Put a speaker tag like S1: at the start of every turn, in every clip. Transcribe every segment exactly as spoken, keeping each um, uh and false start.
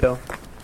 S1: Kel?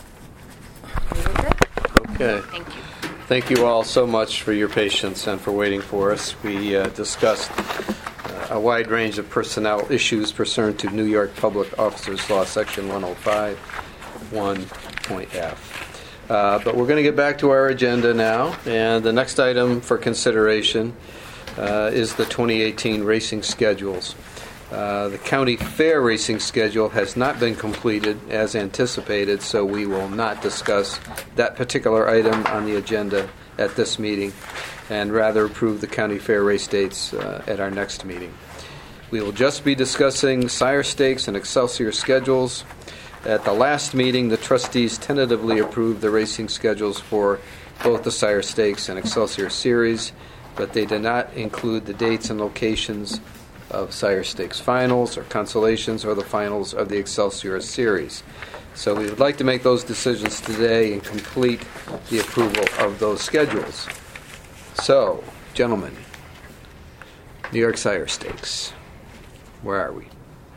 S1: Okay.
S2: Thank you.
S1: Thank you all so much for your patience and for waiting for us. We uh, discussed uh, a wide range of personnel issues pursuant to New York Public Officers Law, Section one oh five, one point F. Uh, but we're going to get back to our agenda now, and the next item for consideration uh, is the twenty eighteen racing schedules. Uh, the county fair racing schedule has not been completed as anticipated, so we will not discuss that particular item on the agenda at this meeting, and rather approve the county fair race dates uh, at our next meeting. We will just be discussing Sire Stakes and Excelsior schedules. At the last meeting, the trustees tentatively approved the racing schedules for both the Sire Stakes and Excelsior series, but they did not include the dates and locations of Sire Stakes finals or consolations or the finals of the Excelsior series. So we would like to make those decisions today and complete the approval of those schedules. So, gentlemen, New York Sire Stakes, where are we?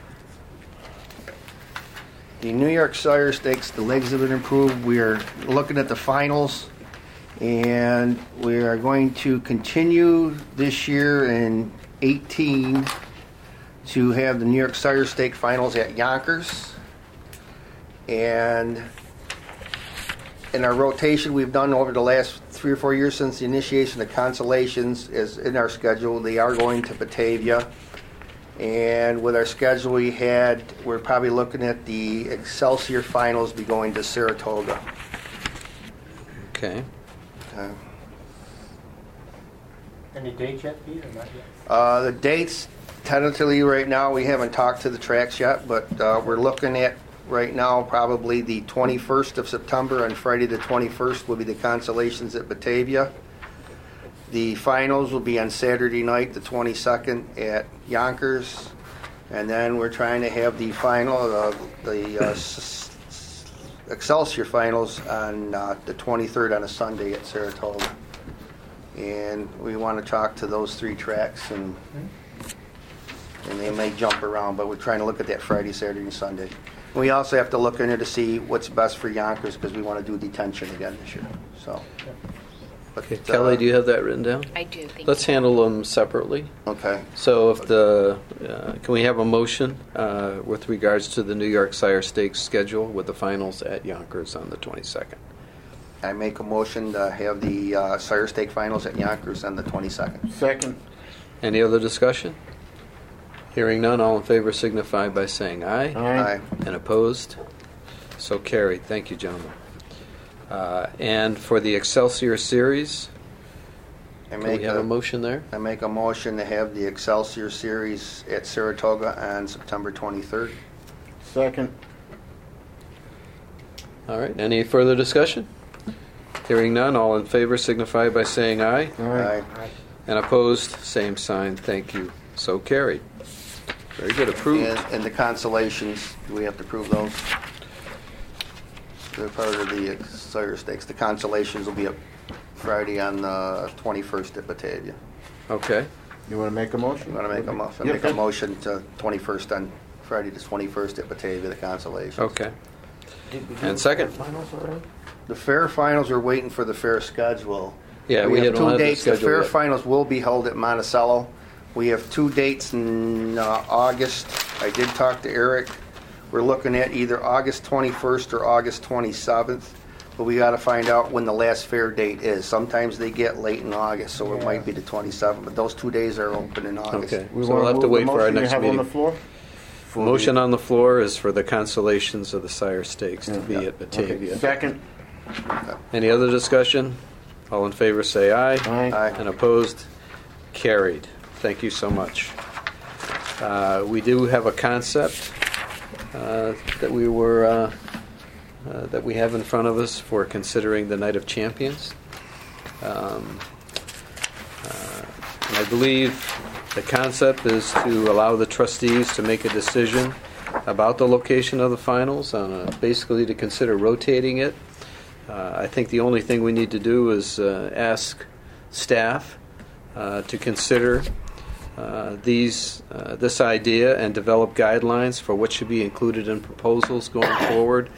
S3: The New York Sire Stakes, the legs have been improved. We are looking at the finals, and we are going to continue this year in eighteen to have the New York Sire Stake finals at Yonkers. And in our rotation we've done over the last three or four years since the initiation of consolations is in our schedule. They are going to Batavia. And with our schedule we had, we're probably looking at the Excelsior finals be going to Saratoga.
S1: Okay.
S3: Uh,
S4: Any dates yet, Pete, or not yet?
S3: Uh, the dates, tentatively right now, we haven't talked to the tracks yet, but uh, we're looking at right now probably the twenty-first of September, and Friday the twenty-first will be the consolations at Batavia. The finals will be on Saturday night, the twenty-second, at Yonkers, and then we're trying to have the final, uh, the uh, s- s- Excelsior finals on uh, the twenty-third on a Sunday at Saratoga. And we want to talk to those three tracks, and and they may jump around, but we're trying to look at that Friday, Saturday, and Sunday. We also have to look into to see what's best for Yonkers, because we want to do detention again this year. So, but,
S1: Okay.
S3: uh,
S1: Kelly, do you have that written down?
S2: I do. Thank
S1: Let's
S2: you.
S1: handle them separately.
S3: Okay.
S1: So if the, uh, can we have a motion uh, with regards to the New York Sire Stakes schedule with the finals at Yonkers on the twenty-second?
S3: I make a motion to have the uh, Sire Stake finals at Yonkers on the twenty-second.
S4: Second.
S1: Any other discussion? Hearing none, all in favor signify by saying aye.
S3: Aye.
S1: And opposed? So carried. Thank you, gentlemen. Uh, and for the Excelsior series,
S3: I
S1: can
S3: make
S1: we have
S3: a,
S1: a motion there?
S3: I make a motion to have the Excelsior series at Saratoga on September twenty-third.
S4: Second.
S1: All right. Any further discussion? Hearing none, all in favor signify by saying aye.
S3: Aye.
S1: And opposed, same sign. Thank you. So carried. Very good. Approved.
S3: And, and the consolations, do we have to prove those? They're part of the Sire Stakes. The consolations will be up Friday on the twenty-first at Batavia.
S1: Okay.
S4: You want to make a motion?
S3: You want to make a motion?
S4: Yeah,
S3: Make a
S4: okay.
S3: motion to twenty-first on Friday the twenty-first at Batavia, the consolations.
S1: Okay.
S4: Did we do
S1: And
S4: the
S1: second?
S4: finals already?
S3: The fair finals, are waiting for the fair schedule.
S1: Yeah, we,
S3: have
S1: had
S3: two
S1: don't have the
S3: dates. The
S1: schedule
S3: fair
S1: yet.
S3: finals will be held at Monticello. We have two dates in uh, August. I did talk to Eric. We're looking at either August twenty-first or August twenty-seventh, but we got to find out when the last fair date is. Sometimes they get late in August, so it
S4: Yeah.
S3: might be the twenty-seventh, but those two days are open in August.
S1: Okay.
S4: We
S1: So
S4: want
S1: we'll have to
S4: move
S1: wait
S4: the
S1: for our
S4: motion you
S1: next
S4: have
S1: meeting.
S4: on the floor?
S1: The motion on the floor is for the consolations of the Sire Stakes to be
S3: Yeah.
S1: at Batavia.
S4: Okay. Second.
S1: Any other discussion? All in favor say aye.
S4: Aye.
S3: Aye.
S1: And opposed? Carried. Thank you so much. Uh, we do have a concept uh, that we were uh, uh, that we have in front of us for considering the Night of Champions. Um, uh, and I believe the concept is to allow the trustees to make a decision about the location of the finals, on a, basically to consider rotating it. Uh, I think the only thing we need to do is uh, ask staff uh, to consider uh, these uh, this idea and develop guidelines for what should be included in proposals going forward.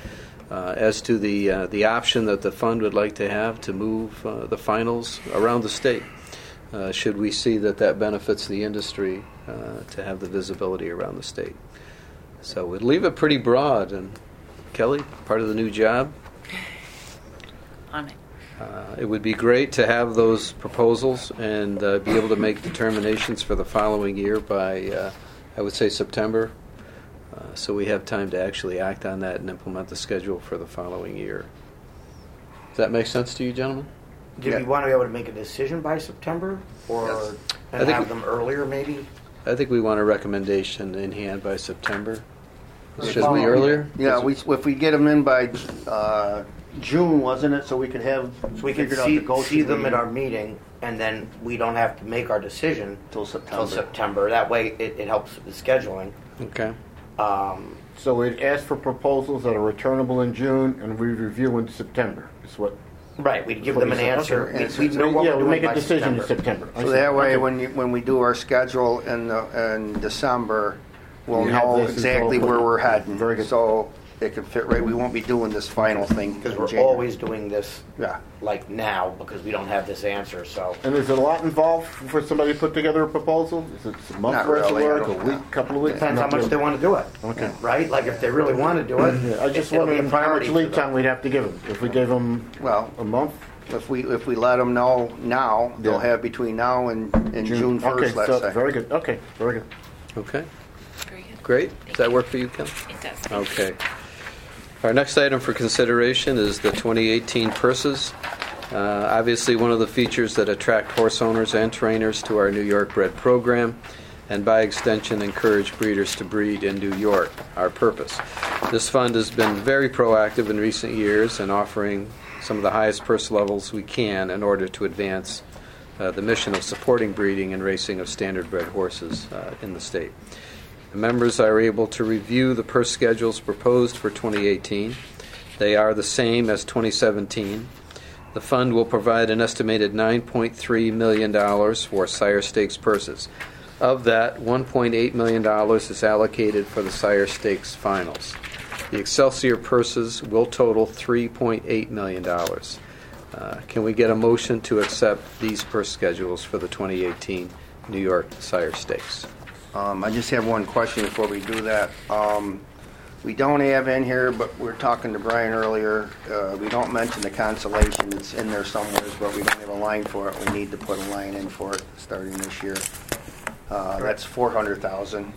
S1: Uh, as to the uh, the option that the fund would like to have to move uh, the finals around the state, uh, should we see that that benefits the industry uh, to have the visibility around the state. So we'd leave it pretty broad. And Kelly, part of the new job,
S2: On it.
S1: uh, it would be great to have those proposals and uh, be able to make determinations for the following year by, uh, I would say, September. Uh, so we have time to actually act on that and implement the schedule for the following year. Does that make sense to you, gentlemen?
S5: Do
S3: Yeah.
S5: we want to be able to make a decision by September, or
S3: Yes.
S1: I
S5: and
S1: think
S5: have
S1: we-
S5: them earlier, maybe?
S1: I think we want a recommendation in hand by September.
S5: If
S1: Should
S5: we-
S1: we earlier?
S3: Yeah, we, if we get them in by uh, June, wasn't it, so we could have
S5: So we can
S3: figured out
S5: see,
S3: the go
S5: see them at our meeting, and then we don't have to make our decision
S3: till
S5: till
S3: September.
S5: September. That way, it, it helps with scheduling.
S1: Okay.
S5: Um,
S4: So we'd ask for proposals that are returnable in June, and we review in September, is what?
S5: right, we'd give
S4: What
S5: them
S4: is
S5: an
S4: it?
S5: answer.
S3: Okay.
S5: We, we know what
S4: Yeah,
S5: we're
S4: we
S5: doing
S4: make a
S5: by
S4: decision
S5: September.
S4: in September. I
S3: So
S4: see.
S3: that way,
S4: Okay.
S3: when you, when we do our schedule in the, in December, we'll
S4: You have
S3: know
S4: this as
S3: exactly
S4: well.
S3: where we're heading.
S4: Very good.
S3: So it can fit right. We won't be doing this final thing
S5: Because
S3: in
S5: we're
S3: January.
S5: always doing this
S3: Yeah.
S5: like now, because we don't have this answer, so.
S4: And is it a lot involved for somebody to put together a proposal? Is it a month
S3: Not
S4: worth of
S3: really, I
S4: work, a
S3: don't
S4: week,
S3: know.
S4: couple of weeks?
S5: Depends how
S4: Not
S5: much
S4: really.
S5: they want to do it.
S4: Okay.
S5: Right? Like if they really want to do it,
S4: Yeah, I just
S5: it'll be
S4: wondered
S5: a
S4: how much
S5: priority for
S4: lead
S5: them.
S4: time we'd have to give them. If we gave them
S3: Well,
S4: a month?
S3: if we if we let them know now, they'll
S4: Yeah.
S3: have between now and, and June
S4: Okay,
S3: first. Let's
S4: so
S3: say.
S4: very good. Okay, very good.
S1: Okay.
S2: Very good.
S1: Great. Does that work for you, Kelly?
S2: It does.
S1: Okay. Our next item for consideration is the twenty eighteen purses. Uh, obviously, one of the features that attract horse owners and trainers to our New York bred program, and by extension encourage breeders to breed in New York, our purpose. This fund has been very proactive in recent years in offering some of the highest purse levels we can in order to advance uh, the mission of supporting breeding and racing of standard bred horses uh, in the state. The members are able to review the purse schedules proposed for twenty eighteen. They are the same as twenty seventeen. The fund will provide an estimated nine point three million dollars for Sire Stakes purses. Of that, one point eight million dollars is allocated for the Sire Stakes finals. The Excelsior purses will total three point eight million dollars. Uh, can we get a motion to accept these purse schedules for the twenty eighteen New York Sire Stakes?
S3: Um, I just have one question before we do that. Um, we don't have in here, but we were talking to Brian earlier. Uh, we don't mention the consolation. It's in there somewhere, but we don't have a line for it. We need to put a line in for it starting this year. Uh, that's four hundred thousand.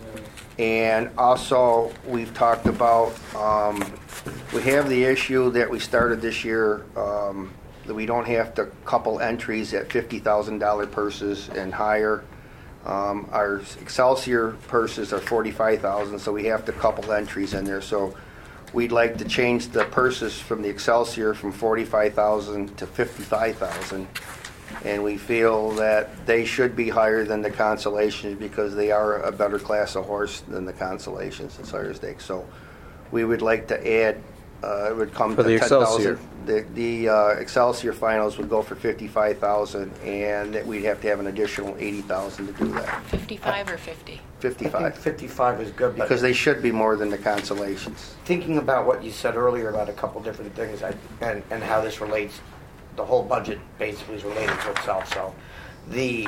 S3: And also, we've talked about um, we have the issue that we started this year um, that we don't have to couple entries at fifty thousand dollar purses and higher. Um, our Excelsior purses are forty-five thousand, so we have to couple entries in there. So we'd like to change the purses from the Excelsior from forty-five thousand to fifty-five thousand. And we feel that they should be higher than the Consolations because they are a better class of horse than the Consolations and Sire Stakes. So we would like to add, uh, it would come
S1: For
S3: to
S1: the
S3: ten thousand.
S1: Excelsior.
S3: The, the uh, Excelsior finals would go for fifty-five thousand, and that we'd have to have an additional eighty thousand to do that.
S2: fifty-five or fifty?
S5: I think
S3: fifty-five.
S5: fifty-five is good, but
S3: Because they should be more than the Consolations.
S5: thinking about what you said earlier about a couple different things I, and, and how this relates, the whole budget basically is related to itself. So the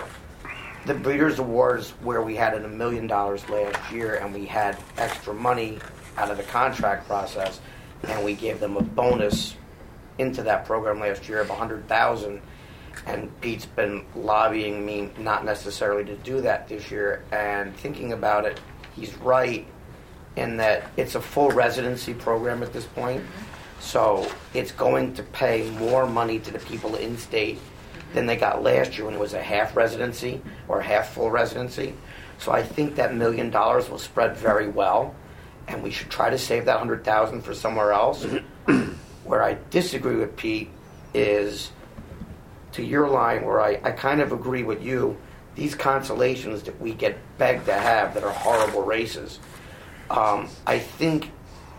S5: the Breeders' Awards, where we had a million dollars last year and we had extra money out of the contract process, and we gave them a bonus into that program last year of one hundred thousand dollars. And Pete's been lobbying me not necessarily to do that this year. And thinking about it, he's right in that it's a full residency program at this point. So it's going to pay more money to the people in state than they got last year when it was a half residency or half full residency. So I think that million dollars will spread very well, and we should try to save that hundred thousand for somewhere else. Where I disagree with Pete is to your line, where I, I kind of agree with you. These consolations that we get begged to have that are horrible races, um, I think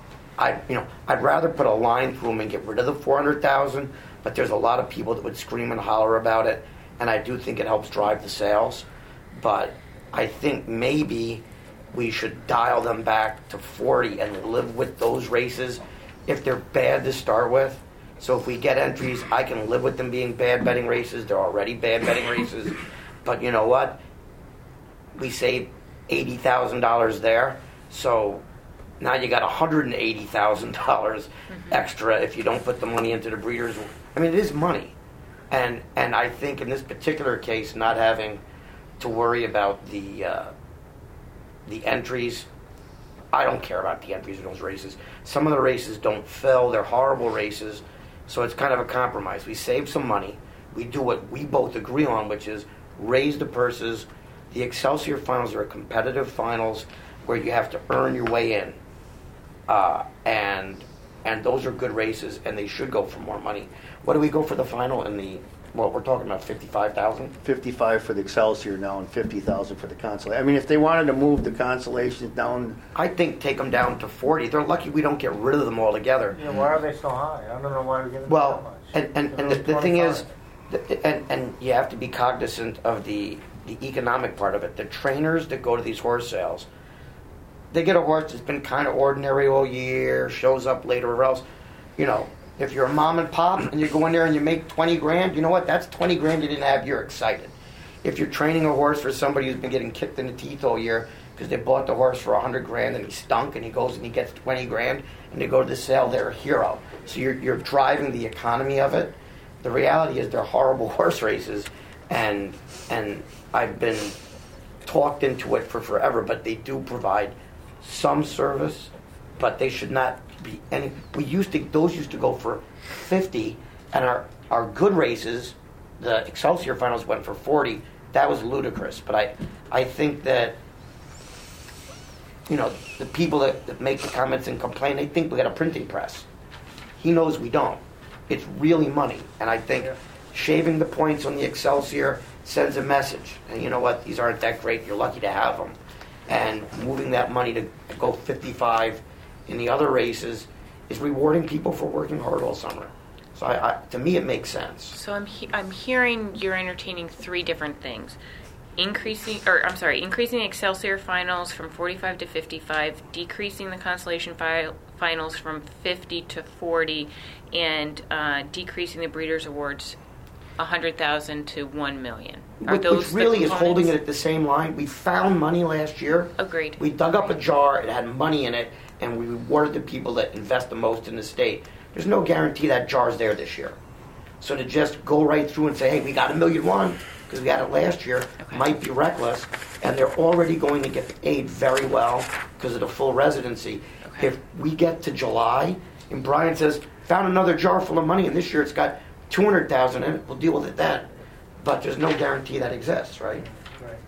S5: I you know I'd rather put a line through them and get rid of the four hundred thousand. But there's a lot of people that would scream and holler about it, and I do think it helps drive the sales. But I think maybe we should dial them back to forty and live with those races if they're bad to start with. So if we get entries, I can live with them being bad betting races. They're already bad betting races. But you know what? We saved eighty thousand dollars there. So now you got one hundred eighty thousand dollars mm-hmm. extra if you don't put the money into the breeders. I mean, it is money. And and I think in this particular case, not having to worry about the uh, the entries, I don't care about the entries in those races. Some of the races don't fill. They're horrible races. So it's kind of a compromise. We save some money. We do what we both agree on, which is raise the purses. The Excelsior finals are competitive finals where you have to earn your way in. Uh, and and those are good races, and they should go for more money. What do we go for the final in the, well, we're talking about fifty-five thousand?
S3: fifty-five for the Excelsior now and fifty thousand for the Consolation. I mean, if they wanted to move the Consolations down,
S5: I think take them down to forty. They're lucky we don't get rid of them altogether.
S6: Yeah, why are they so high? I don't know why we give them
S5: Well,
S6: that much.
S5: and, and, and the, the thing is, the- and, and you have to be cognizant of the, the economic part of it. The trainers that go to these horse sales, they get a horse that's been kind of ordinary all year, shows up later or else, you know, if you're a mom and pop and you go in there and you make twenty grand, you know what? That's twenty grand you didn't have. You're excited. If you're training a horse for somebody who's been getting kicked in the teeth all year because they bought the horse for a hundred grand and he stunk and he goes and he gets twenty grand and they go to the sale, they're a hero. So you're you're driving the economy of it. The reality is they're horrible horse races, and and I've been talked into it for forever. But they do provide some service, but they should not be any. We used to those used to go for fifty, and our our good races, the Excelsior finals went for forty. That was ludicrous. But I I think that, you know, the people that, that make the comments and complain, they think we got a printing press. He knows we don't. It's really money, and I think
S6: Yeah.
S5: shaving the points on the Excelsior sends a message. And you know what? These aren't that great. You're lucky to have them. And moving that money to go fifty-five in the other races is rewarding people for working hard all summer. So I, I, to me, it makes sense.
S2: So I'm he- I'm hearing you're entertaining three different things. Increasing, or I'm sorry, increasing the Excelsior finals from forty-five to fifty-five, decreasing the Consolation fi- finals from fifty to forty, and uh, decreasing the Breeders' Awards one hundred thousand to one million. Are
S5: Which,
S2: those
S5: which really
S2: the
S5: is holding it
S2: components?
S5: at the same line. We found money last year.
S2: Agreed.
S5: We dug up a jar, it had money in it, and we rewarded the people that invest the most in the state. There's no guarantee that jar's there this year. So to just go right through and say, hey, we got a million one, because we got it last year,
S2: Okay.
S5: might be reckless, and they're already going to get paid very well because of the full residency.
S2: Okay.
S5: If we get to July, and Brian says, found another jar full of money, and this year it's got two hundred thousand in it, we'll deal with it then. But there's no guarantee that exists, right?
S6: Right.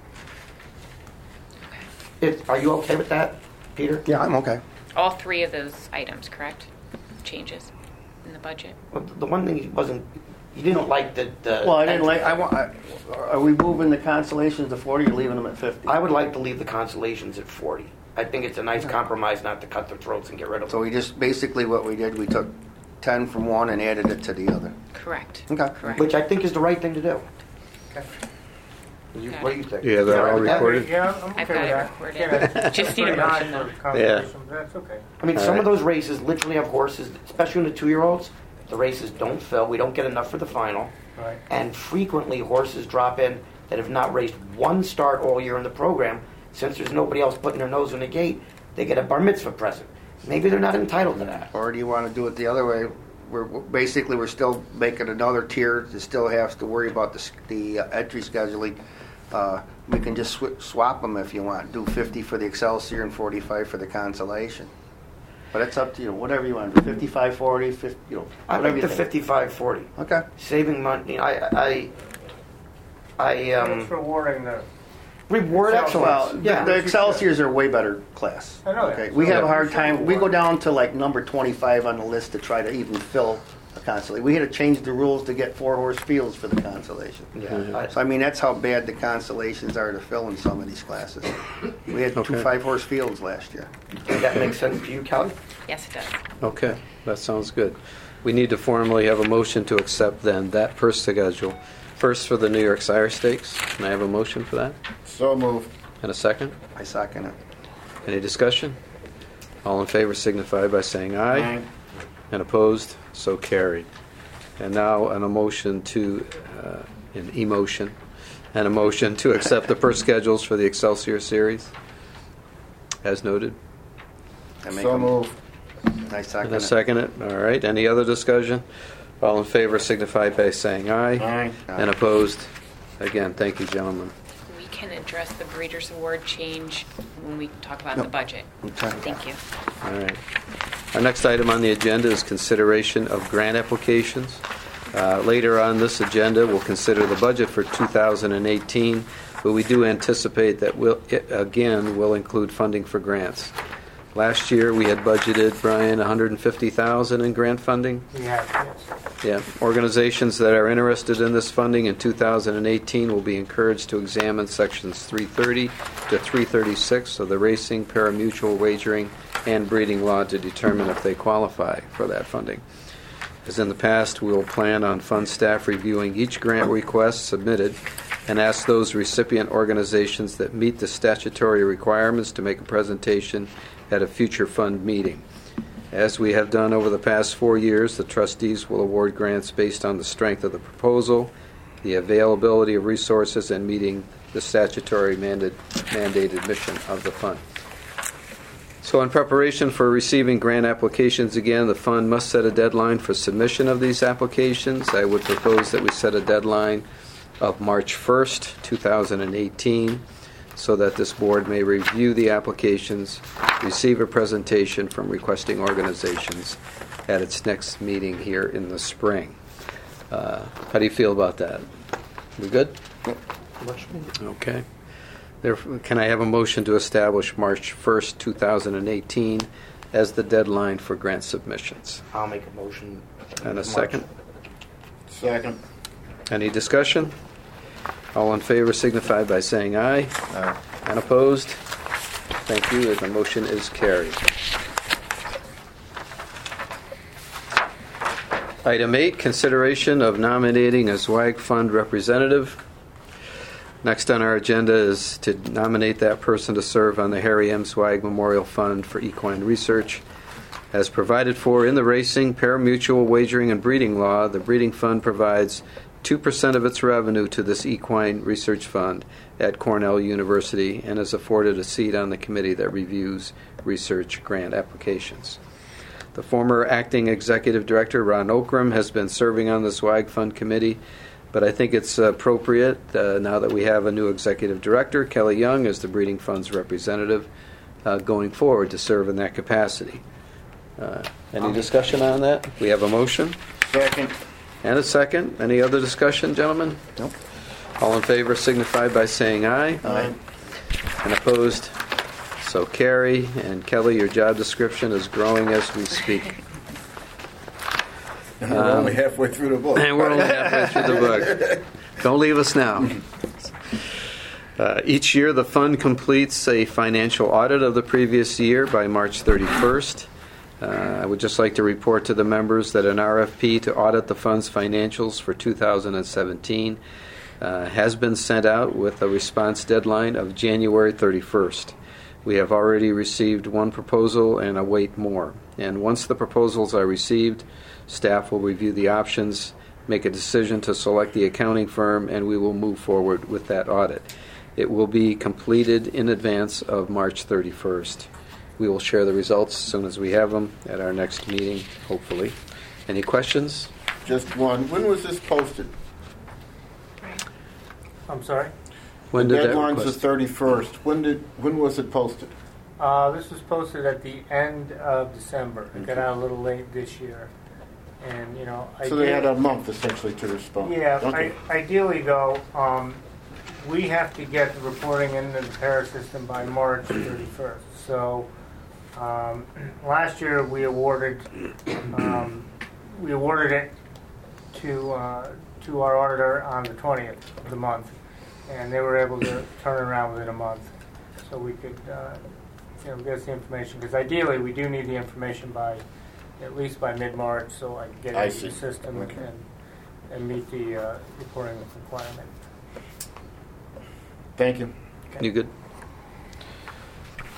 S5: It, are you okay with that, Peter?
S3: yeah, I'm okay.
S2: All three of those items, correct? Changes in the budget.
S5: Well, the one thing he wasn't, he didn't like the. the
S3: Well, I didn't like. I want. I, are we moving the Consolations to forty or leaving them at fifty?
S5: I would like to leave the consolations at forty. I think it's a nice compromise not to cut their throats and get rid of
S3: So
S5: them.
S3: we just basically what we did. We took ten from one and added it to the other.
S2: Correct.
S3: Okay.
S2: Correct.
S5: Which I think is the right thing to do.
S6: Okay.
S5: You-
S2: Got
S5: What
S2: it.
S5: do you think?
S1: You have that
S5: Is
S1: all
S5: right with that?
S1: recorded?
S6: Yeah, I'm okay
S2: I've
S6: with
S2: got it
S6: that.
S2: recorded.
S6: Yeah, that's
S2: Just need a
S6: pretty high
S2: motion,
S6: for
S2: though.
S6: conservation, but That's okay.
S5: I mean,
S1: All
S5: some
S1: right.
S5: of those races literally have horses, especially in the two-year-olds, the races don't fill. We don't get enough for the final.
S6: Right.
S5: And frequently horses drop in that have not raced one start all year in the program. Since there's nobody else putting their nose in the gate, they get a bar mitzvah present. Maybe they're not entitled to that.
S3: Or do you want to do it the other way? We're basically we're still making another tier that still has to worry about the s- the uh, entry scheduling. Uh, we can just sw- swap them if you want. Do fifty for the Excelsior and forty-five for the Consolation. But it's up to you. Whatever you want to do. fifty-five, forty, fifty, you know,
S5: I
S3: whatever
S5: like
S3: you
S5: the
S3: think.
S5: fifty-five forty.
S3: Okay.
S5: Saving money. I, I, I um,
S6: It's rewarding the,
S5: reward
S6: Excel-
S3: Well,
S5: excellence.
S3: the,
S5: Yeah.
S3: the Excelsiors are way better class.
S6: I know that.
S3: Okay, we
S6: So
S3: have a
S6: yeah,
S3: hard
S6: we should
S3: time. We go
S6: reward.
S3: down to like number twenty-five on the list to try to even fill a Consolation. We had to change the rules to get four horse fields for the Consolation.
S5: Yeah. I-
S3: So I mean, that's how bad the Consolations are to fill in some of these classes. We had two
S1: Okay.
S3: five horse fields last year.
S5: Does that make sense to you, Kelly?
S2: Yes, it does.
S1: Okay, that sounds good. We need to formally have a motion to accept then that purse schedule. First for the New York Sire Stakes. Can I have a motion for that?
S4: So moved.
S1: And a second?
S3: I second it.
S1: Any discussion? All in favor signify by saying aye. And opposed? So carried. And now an emotion to, uh, an emotion, and a motion to accept the per schedules for the Excelsior Series, as noted.
S3: I make
S4: So
S3: a-
S4: moved.
S3: I second
S1: And a
S3: it.
S1: second it. All right. Any other discussion? All in favor signify by saying aye.
S4: Aye.
S1: And opposed? Again, thank you, gentlemen.
S2: We can address the Breeders' Award change when we talk about
S3: No.
S2: the budget.
S3: Okay.
S2: Thank you.
S1: All right. Our next item on the agenda is consideration of grant applications. Uh, Later on this agenda, we'll consider the budget for two thousand eighteen, but we do anticipate that we'll, it, again, will include funding for grants. Last year, we had budgeted, Brian, one hundred fifty thousand dollars in grant funding.
S6: We have, yes.
S1: Yeah. Organizations that are interested in this funding in two thousand eighteen will be encouraged to examine sections three thirty to three thirty-six of the Racing, Parimutuel Wagering, and Breeding Law to determine if they qualify for that funding. As in the past, we will plan on fund staff reviewing each grant request submitted and ask those recipient organizations that meet the statutory requirements to make a presentation at a future fund meeting. As we have done over the past four years, the trustees will award grants based on the strength of the proposal, the availability of resources, and meeting the statutory mandate, mandated mission of the fund. So in preparation for receiving grant applications again, the fund must set a deadline for submission of these applications. I would propose that we set a deadline of March first, two thousand eighteen, so that this board may review the applications, receive a presentation from requesting organizations at its next meeting here in the spring. Uh, how do you feel about that? We good? Okay. Therefore, can I have a motion to establish March first, two thousand eighteen as the deadline for grant submissions?
S5: I'll make a motion.
S1: And a
S5: March.
S1: second?
S4: Second.
S1: Any discussion? All in favor signify by saying aye.
S4: Aye.
S1: And opposed? Thank you. The motion is carried. Item eight, consideration of nominating a ZWAG Fund representative. Next on our agenda is to nominate that person to serve on the Harry M. Zweig Memorial Fund for Equine Research. As provided for in the Racing, Parimutuel Wagering, and Breeding Law, the Breeding Fund provides two percent of its revenue to this equine research fund at Cornell University and is afforded a seat on the committee that reviews research grant applications. The former acting executive director, Ron Okram, has been serving on the ZWAG Fund committee, but I think it's appropriate uh, now that we have a new executive director, Kelly Young, as the Breeding Fund's representative, uh, going forward to serve in that capacity. Uh, any discussion on that? We have a motion
S4: Second.
S1: and a second. Any other discussion, gentlemen?
S3: Nope.
S1: All in favor signify by saying aye.
S4: Aye.
S1: And opposed? So carry. And Kelly, your job description is growing as we speak.
S4: And we're only halfway through the book.
S1: And we're only halfway through the book. Don't leave us now. Uh, each year, the fund completes a financial audit of the previous year by March thirty-first. Uh, I would just like to report to the members that an R F P to audit the fund's financials for two thousand seventeen uh, has been sent out with a response deadline of January thirty-first. We have already received one proposal and await more. And once the proposals are received, staff will review the options, make a decision to select the accounting firm, and we will move forward with that audit. It will be completed in advance of March thirty-first. We will share the results as soon as we have them at our next meeting, hopefully. Any questions?
S4: Just one. When was this posted?
S6: I'm sorry?
S1: When
S4: the
S1: did that
S4: deadline's the
S1: request?
S4: thirty-first. When did? When was it posted?
S6: Uh, this was posted at the end of December. It got out a little late this year. And, you know, I
S4: So they
S6: did-
S4: had a month essentially to respond.
S6: Yeah,
S4: Okay.
S6: I, ideally though, um, we have to get the reporting into the para system by March thirty-first. So, um, last year we awarded, um, we awarded it to, uh, to our auditor on the twentieth of the month. And they were able to turn it around within a month. So we could, uh, you know, get us the information. Because ideally we do need the information by, at least by mid-March, so I can get
S4: I
S6: it into
S4: see.
S6: the system
S4: Okay.
S6: and, and meet the uh, reporting requirement.
S4: Thank you.
S1: You good?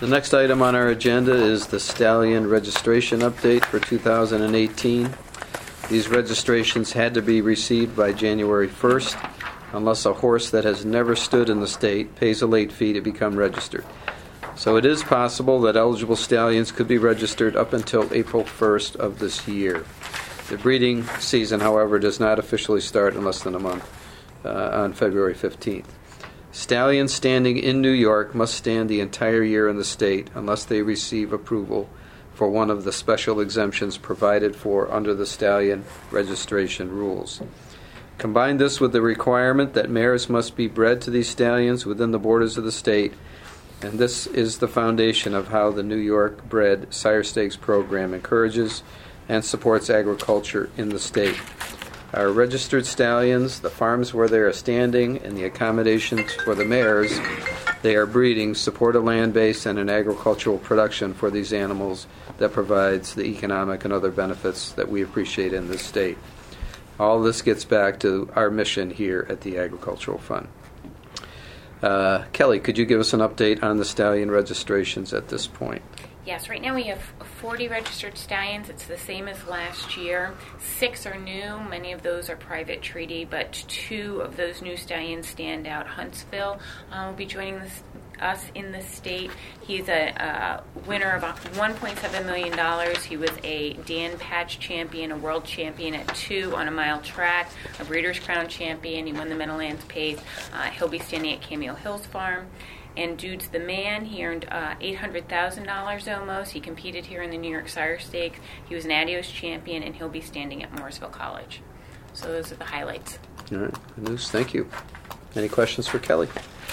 S1: The next item on our agenda is the stallion registration update for two thousand eighteen. These registrations had to be received by January first, unless a horse that has never stood in the state pays a late fee to become registered. So it is possible that eligible stallions could be registered up until April first of this year. The breeding season, however, does not officially start in less than a month, uh, on February fifteenth. Stallions standing in New York must stand the entire year in the state unless they receive approval for one of the special exemptions provided for under the stallion registration rules. Combine this with the requirement that mares must be bred to these stallions within the borders of the state, and this is the foundation of how the New York bred sire stakes program encourages and supports agriculture in the state. Our registered stallions, the farms where they are standing, and the accommodations for the mares they are breeding support a land base and an agricultural production for these animals that provides the economic and other benefits that we appreciate in this state. All this gets back to our mission here at the Agricultural Fund. Uh, Kelly, could you give us an update on the stallion registrations at this point?
S2: Yes, right now we have forty registered stallions. It's the same as last year. Six are new. Many of those are private treaty, but two of those new stallions stand out. Huntsville uh, will be joining this, us in the state. He's a uh, winner of one point seven million dollars. He was a Dan Patch champion, a world champion at two on a mile track, a Breeders' Crown champion. He won the Meadowlands Pace. Uh, he'll be standing at Cameo Hills Farm. And Dude's the Man, he earned uh, eight hundred thousand dollars almost. He competed here in the New York Sire Stakes. He was an Adios champion, and he'll be standing at Morrisville College. So those are the highlights.
S1: All right, good news. Thank you. Any questions for Kelly?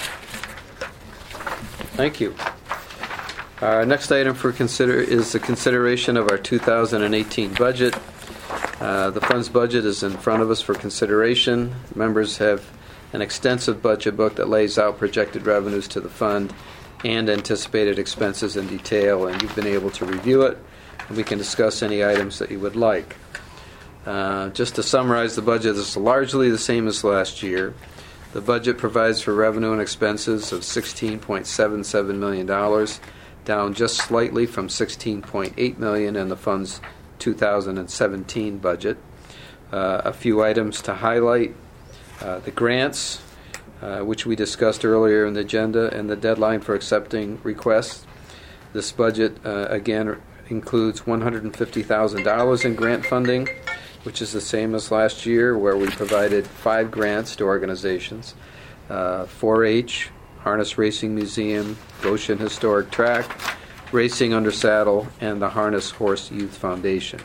S1: Thank you. Our next item for consider is the consideration of our two thousand eighteen budget. Uh, the fund's budget is in front of us for consideration. Members have an extensive budget book that lays out projected revenues to the fund and anticipated expenses in detail, and you've been able to review it, and we can discuss any items that you would like. Uh, just to summarize, the budget is largely the same as last year. The budget provides for revenue and expenses of sixteen point seven seven million dollars, down just slightly from sixteen point eight million dollars in the fund's two thousand seventeen budget. Uh, a few items to highlight. Uh, the grants, uh, which we discussed earlier in the agenda, and the deadline for accepting requests. This budget, uh, again, includes one hundred fifty thousand dollars in grant funding, which is the same as last year, where we provided five grants to organizations. Uh, four H, Harness Racing Museum, Goshen Historic Track, Racing Under Saddle, and the Harness Horse Youth Foundation.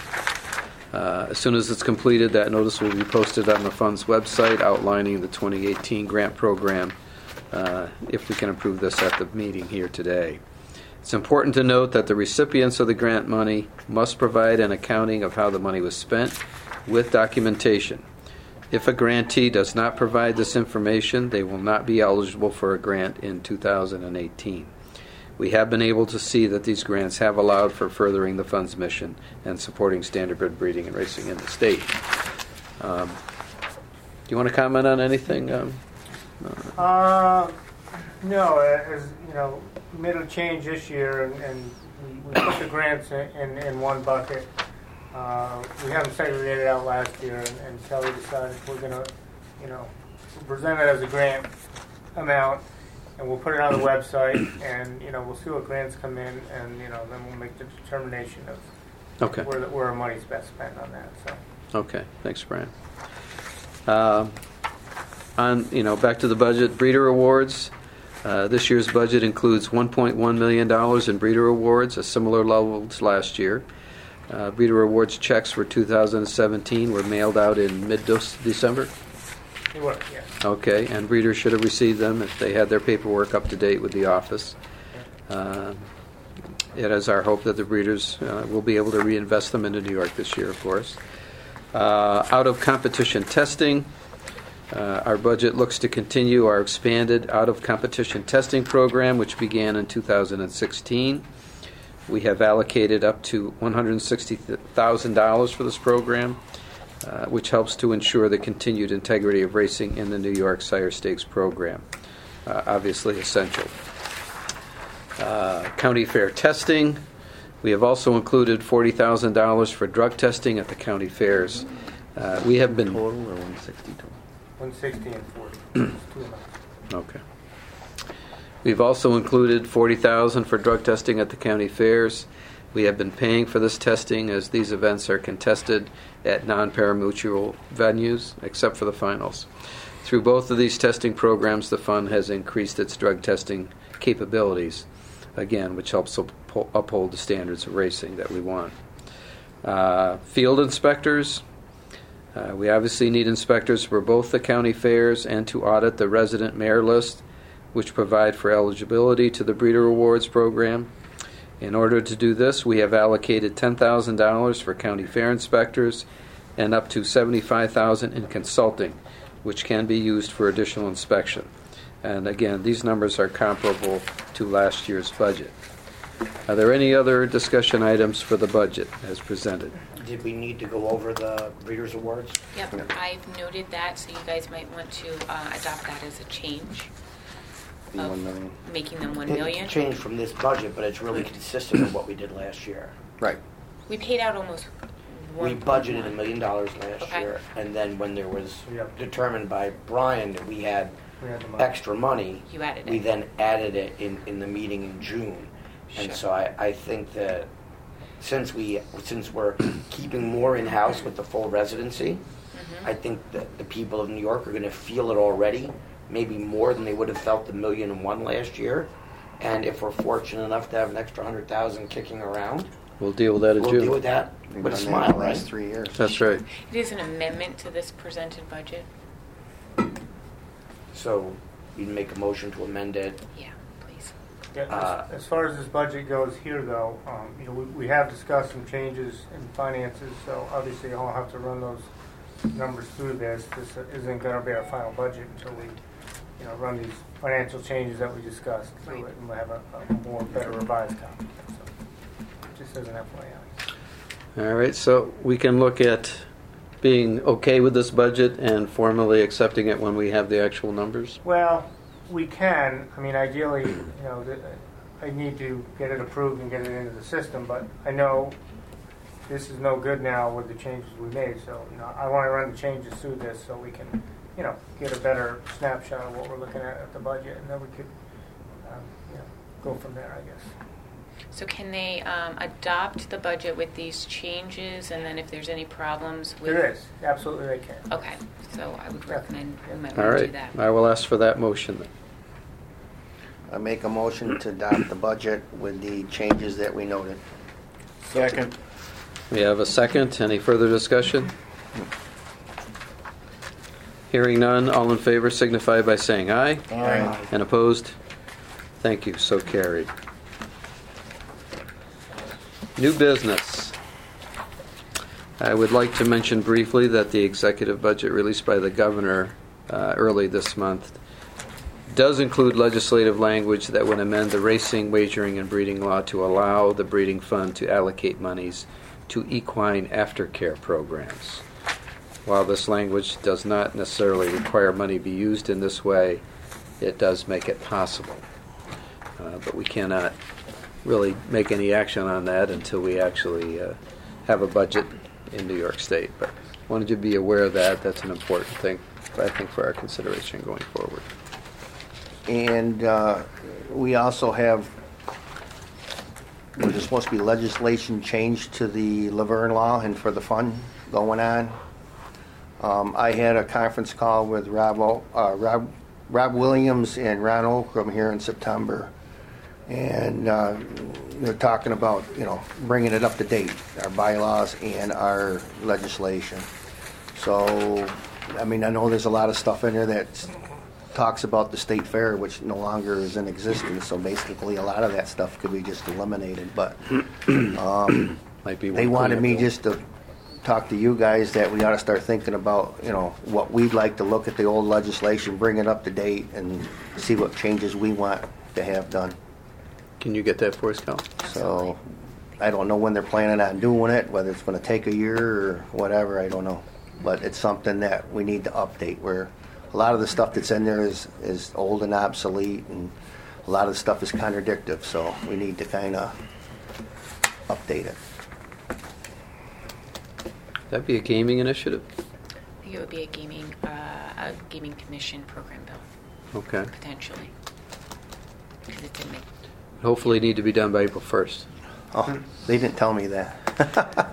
S1: Uh, as soon as it's completed, that notice will be posted on the fund's website outlining the twenty eighteen grant program, uh, if we can approve this at the meeting here today. It's important to note that the recipients of the grant money must provide an accounting of how the money was spent with documentation. If a grantee does not provide this information, they will not be eligible for a grant in two thousand eighteen. We have been able to see that these grants have allowed for furthering the fund's mission and supporting standardbred breeding and racing in the state. Um, do you want to comment on anything? Um,
S6: uh, uh, no, as you know, we made a change this year, and, and we, we put the grants in, in, in one bucket. Uh, we haven't segregated out last year, and, and Kelly decided we're going to, you know, present it as a grant amount. And we'll put it on the website, and you know we'll see what grants come in, and you know then we'll make the determination of
S1: okay.
S6: where, the, where our money's best spent on that. So.
S1: Okay, thanks, Brian. Um, on you know back to the budget, breeder awards. Uh, this year's budget includes one point one million dollars in breeder awards, a similar level to last year. Uh, breeder awards checks for two thousand seventeen were mailed out in mid-December.
S6: They were, yes.
S1: Okay, and breeders should have received them if they had their paperwork up to date with the office. Uh, it is our hope that the breeders uh, will be able to reinvest them into New York this year, of course. Uh, out of competition testing, uh, our budget looks to continue our expanded out of competition testing program, which began in two thousand sixteen. We have allocated up to one hundred sixty thousand dollars for this program. Uh, which helps to ensure the continued integrity of racing in the New York Sire Stakes program. Uh, obviously essential. Uh, County fair testing. We have also included forty thousand dollars for drug testing at the county fairs. Uh, we have been...
S4: Total or one sixty total?
S6: one sixty and forty. It's two amounts.
S1: Okay. We've also included forty thousand dollars for drug testing at the county fairs. We have been paying for this testing as these events are contested at non-parimutuel venues, except for the finals. Through both of these testing programs, the fund has increased its drug testing capabilities, again, which helps upho- uphold the standards of racing that we want. Uh, field inspectors. Uh, we obviously need inspectors for both the county fairs and to audit the resident mayor list, which provide for eligibility to the Breeder Awards program. In order to do this, we have allocated ten thousand dollars for county fair inspectors and up to seventy-five thousand dollars in consulting, which can be used for additional inspection. And again, these numbers are comparable to last year's budget. Are there any other discussion items for the budget as presented?
S5: Did we need to go over the Breeders' Awards?
S2: Yep, I've noted that, so you guys might want to uh, adopt that as a change.
S4: The
S2: of
S4: one million.
S2: Making them one
S5: It
S2: million.
S5: changed from this budget, but it's really consistent with what we did last year.
S3: Right.
S2: We paid out almost one.
S5: We budgeted a million dollars last
S2: Okay.
S5: year, and then when there was
S6: Yep.
S5: determined by Brian that we had
S6: We had the money.
S5: extra money,
S2: You added it.
S5: we then added it in, in the meeting in June. And
S2: Sure.
S5: so I, I think that since we since we're keeping more in house with the full residency,
S2: Mm-hmm.
S5: I think that the people of New York are going to feel it already, maybe more than they would have felt the million and one last year. And if we're fortunate enough to have an extra hundred thousand kicking around,
S1: We'll deal with that in
S5: we'll
S1: June.
S5: deal with that
S3: We've
S5: with a
S3: done that
S5: smile,
S3: the last
S5: right?
S3: three years.
S1: That's right.
S2: It is an amendment to this presented budget.
S5: So you'd make a motion to amend it.
S2: Yeah, please.
S6: Yeah,
S5: Uh,
S6: as, as far as this budget goes here, though, um, you know, we, we have discussed some changes in finances, so obviously I'll have to run those numbers through this. This isn't going to be our final budget until we, you know, run these financial changes that we discussed through
S2: Right.
S6: it, and we'll have a, a more better revised copy. So, just as an F Y I.
S1: All right, so we can look at being okay with this budget and formally accepting it when we have the actual numbers.
S6: Well, we can. I mean, ideally, you know, th- I need to get it approved and get it into the system, but I know this is no good now with the changes we made. So, you know, I want to run the changes through this so we can, you know, get a better snapshot of what we're looking at at the budget, and then we could, um, you know, go from there, I guess.
S2: So can they um, adopt the budget with these changes, and then if there's any problems with...
S6: There is. Absolutely, they can.
S2: Okay, so I would recommend we might
S1: All
S2: want to
S1: right,
S2: do that.
S1: I will ask for that motion then.
S3: I make a motion to adopt the budget with the changes that we noted.
S4: Second.
S1: We have a second. Any further discussion? Hearing none, all in favor signify by saying aye.
S4: Aye.
S1: And opposed? Thank you, so carried. New business. I would like to mention briefly that the executive budget released by the governor uh, early this month does include legislative language that would amend the racing, wagering, and breeding law to allow the breeding fund to allocate monies to equine aftercare programs. While this language does not necessarily require money be used in this way, it does make it possible. Uh, but we cannot really make any action on that until we actually uh, have a budget in New York State. But wanted you to be aware of that. That's an important thing, I think, for our consideration going forward.
S3: And uh, we also have, there's supposed to be legislation change to the Laverne law and for the fund going on. Um, I had a conference call with Rob, O- uh, Rob, Rob Williams and Ron Okram here in September. And uh, they're talking about, you know, bringing it up to date, our bylaws and our legislation. So, I mean, I know there's a lot of stuff in there that talks about the state fair, which no longer is in existence. So basically, a lot of that stuff could be just eliminated. But um,
S1: Might be
S3: they
S1: one
S3: wanted me
S1: cleanup bill.
S3: just to talk to you guys that we ought to start thinking about, you know, what we'd like to look at the old legislation, bring it up to date, and see what changes we want to have done.
S1: Can you get that for us, Cal?
S3: So I don't know when they're planning on doing it, whether it's going to take a year or whatever, I don't know. But it's something that we need to update, where a lot of the stuff that's in there is, is old and obsolete, and a lot of the stuff is contradictive, so we need to kind of update it.
S1: That'd be a gaming initiative.
S2: I think it would be a gaming, uh, a gaming commission program bill,
S1: Okay.
S2: potentially. Because it's in the,
S1: Hopefully need to be done by April first.
S3: Oh, they didn't tell me that.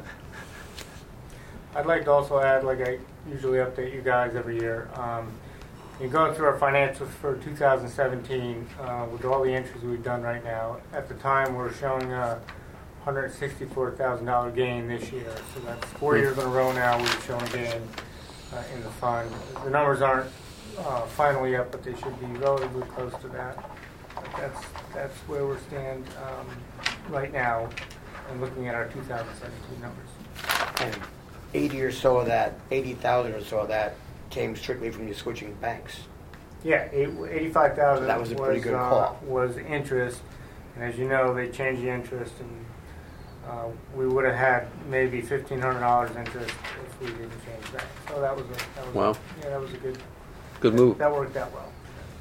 S6: I'd like to also add, like I usually update you guys every year. Um, you're going through our financials for two thousand seventeen uh, with all the entries we've done right now. At the time, we're showing a one hundred sixty-four thousand dollars gain this year. So that's four years in a row now we've shown a gain uh, in the fund. The numbers aren't uh, final yet, but they should be relatively close to that. But that's that's where we stand um, right now, and looking at our two thousand seventeen numbers.
S5: And eighty or so of that, eighty thousand or so of that came strictly from you switching banks.
S6: Yeah, eight- eighty-five thousand
S5: So that was a pretty good
S6: uh,
S5: call.
S6: was interest, and as you know, they changed the interest, and uh, we would have had maybe fifteen hundred dollars interest if we didn't change that. So that was a that was
S1: Wow.
S6: a, yeah, that was a good
S1: Good move.
S6: That worked out well.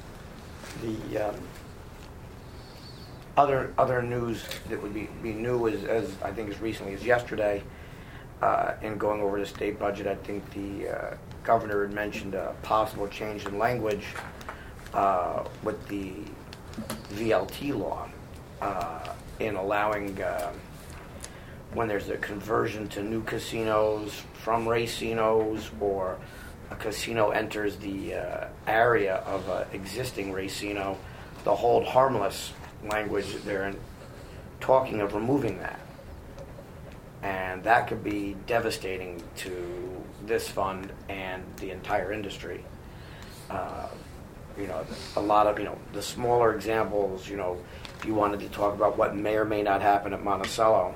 S5: The um, other other news that would be, be new is, as I think as recently as yesterday, uh, in going over the state budget, I think the uh, governor had mentioned a possible change in language uh, with the V L T law uh, in allowing uh, when there's a conversion to new casinos from racinos, or a casino enters the uh, area of an existing racino, the hold harmless language, they're in, talking of removing that. And that could be devastating to this fund and the entire industry. Uh, you know, a lot of, you know, the smaller examples, you know, if you wanted to talk about what may or may not happen at Monticello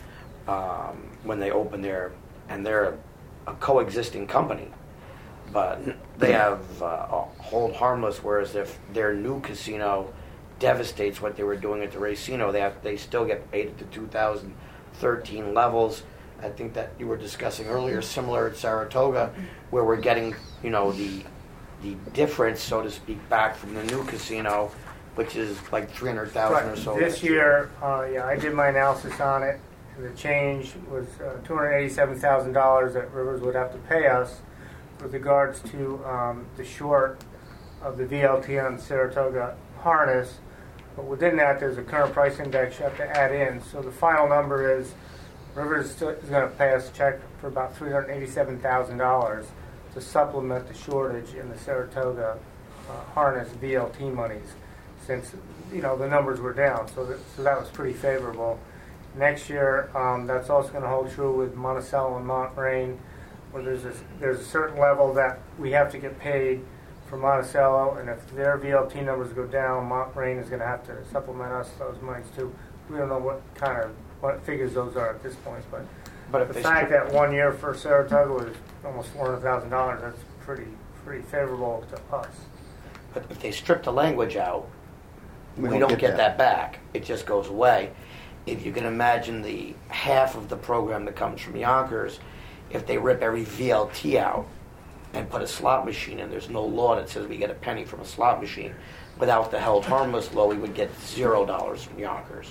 S5: um, when they open their, and they're a coexisting company, but they have uh, a hold harmless, whereas if their new casino devastates what they were doing at the racino, they have, they still get paid at the two thousand thirteen levels. I think that you were discussing earlier, similar at Saratoga, where we're getting, you know, the the difference, so to speak, back from the new casino, which is like three hundred thousand or so.
S6: This year, uh, yeah, I did my analysis on it. The change was uh, two hundred eighty-seven thousand dollars that Rivers would have to pay us with regards to um, the short of the V L T on Saratoga harness. But within that, there's a current price index you have to add in. So the final number is Rivers still is going to pay us a check for about three hundred eighty-seven thousand dollars to supplement the shortage in the Saratoga uh, harness V L T monies, since, you know, the numbers were down. So that, so that was pretty favorable. Next year, um, that's also going to hold true with Monticello and Montrain, where there's a, there's a certain level that we have to get paid for Monticello, and if their V L T numbers go down, Montrain is going to have to supplement us those monies too. We don't know what kind of what figures those are at this point, but,
S5: But if
S6: the
S5: they
S6: fact
S5: strip-
S6: that one year for Saratoga was almost four hundred thousand dollars, that's pretty pretty favorable to us.
S5: But if they strip the language out,
S3: We
S5: we,
S3: don't
S5: don't,
S3: get
S5: get,
S3: that.
S5: that back. It just goes away. If you can imagine the half of the program that comes from Yonkers, if they rip every V L T out and put a slot machine in, there's no law that says we get a penny from a slot machine. Without the held harmless law, we would get zero dollars from Yonkers.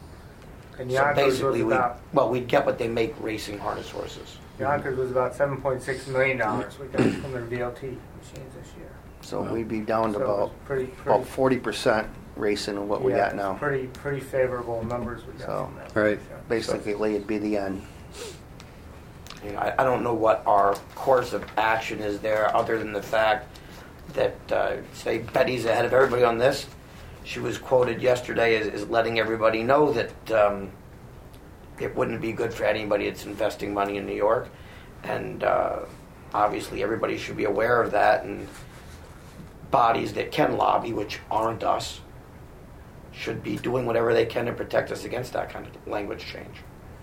S6: And
S5: So
S6: Yonkers was
S5: basically, we
S6: about
S5: well, we'd get what they make racing harness horses.
S6: Yonkers was about seven point six million dollars we got from their V L T machines this year.
S3: So we'd be down to
S6: So it was
S3: about
S6: pretty, pretty,
S3: about forty percent racing of what we
S6: yeah,
S3: got now.
S6: Pretty pretty favorable numbers we got
S3: So,
S6: from that.
S1: right.
S6: So-
S3: Basically, it'd be the end.
S5: You know, I, I don't know what our course of action is there, other than the fact that, uh, say, Betty's ahead of everybody on this. She was quoted yesterday as, as letting everybody know that um, it wouldn't be good for anybody that's investing money in New York. And uh, obviously everybody should be aware of that, and bodies that can lobby, which aren't us, should be doing whatever they can to protect us against that kind of language change.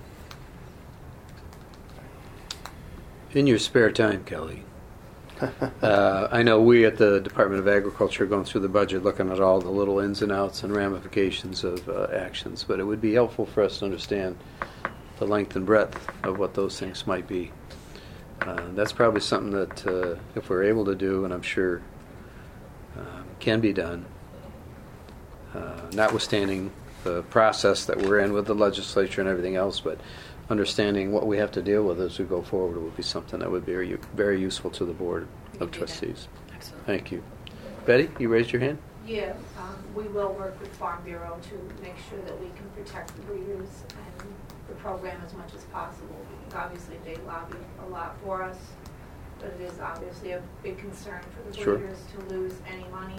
S1: In your spare time, Kelly, uh, I know we at the Department of Agriculture are going through the budget, looking at all the little ins and outs and ramifications of uh, actions, but it would be helpful for us to understand the length and breadth of what those things might be. Uh, that's probably something that, uh, if we're able to do, and I'm sure um, can be done, uh, notwithstanding the process that we're in with the legislature and everything else, but understanding what we have to deal with as we go forward would be something that would be very, very useful to the Board
S2: We
S1: of
S2: can do that.
S1: Trustees.
S2: Absolutely.
S1: Thank you. Betty, you raised your hand?
S7: Yeah, um, we will work with Farm Bureau to make sure that we can protect the breeders and the program as much as possible. Because obviously they lobby a lot for us, but it is obviously a big concern for the
S1: Sure.
S7: breeders to lose any money.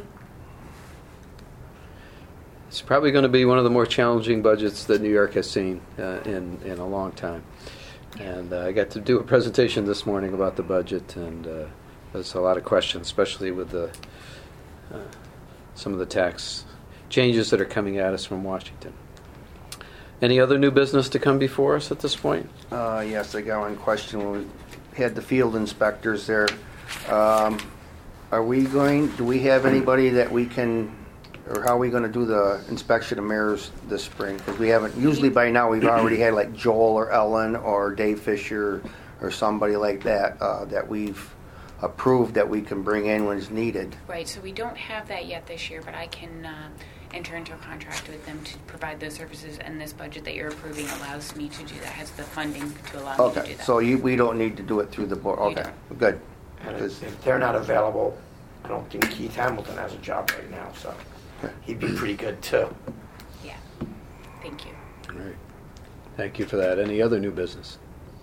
S1: It's probably going to be one of the more challenging budgets that New York has seen uh, in in a long time. And uh, I got to do a presentation this morning about the budget, and uh, there's a lot of questions, especially with the uh, some of the tax changes that are coming at us from Washington. Any other new business to come before us at this point?
S3: Uh, yes, I got one question. When we had the field inspectors there, um, are we going, do we have anybody that we can, or how are we going to do the inspection of mirrors this spring? Because we haven't, usually by now we've already had like Joel or Ellen or Dave Fisher or somebody like that uh, that we've approved that we can bring in when it's needed.
S2: Right, so we don't have that yet this year, but I can uh, enter into a contract with them to provide those services, and this budget that you're approving allows me to do that, has the funding to allow me to do
S3: Okay,
S2: that.
S3: so you, we don't need to do it through the board.
S2: You
S3: Okay, good.
S5: And
S3: Because-
S5: if if they're not available, I don't think Keith Hamilton has a job right now, so he'd be pretty good too.
S2: Yeah, thank you.
S1: All right. Thank you for that. Any other new business?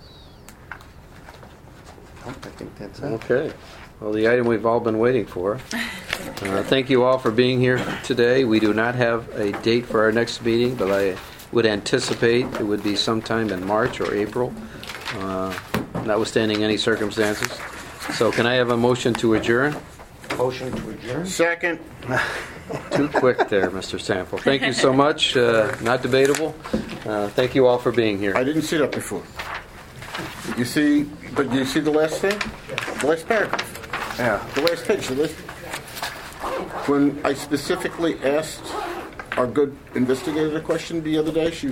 S3: I think that's it.
S1: Okay. Well, the item we've all been waiting for. Uh, thank you all for being here today. We do not have a date for our next meeting, but I would anticipate it would be sometime in March or April, uh, notwithstanding any circumstances. So can I have a motion to adjourn?
S5: Motion to adjourn?
S4: Second.
S1: Too quick there, Mister Sample. Thank you so much. Uh, not debatable. Uh, thank you all for being here.
S4: I didn't see that before. Did you see, but you see the last thing? The last paragraph.
S3: Yeah.
S4: The last page. The last, when I specifically asked our good investigator a question the other day, she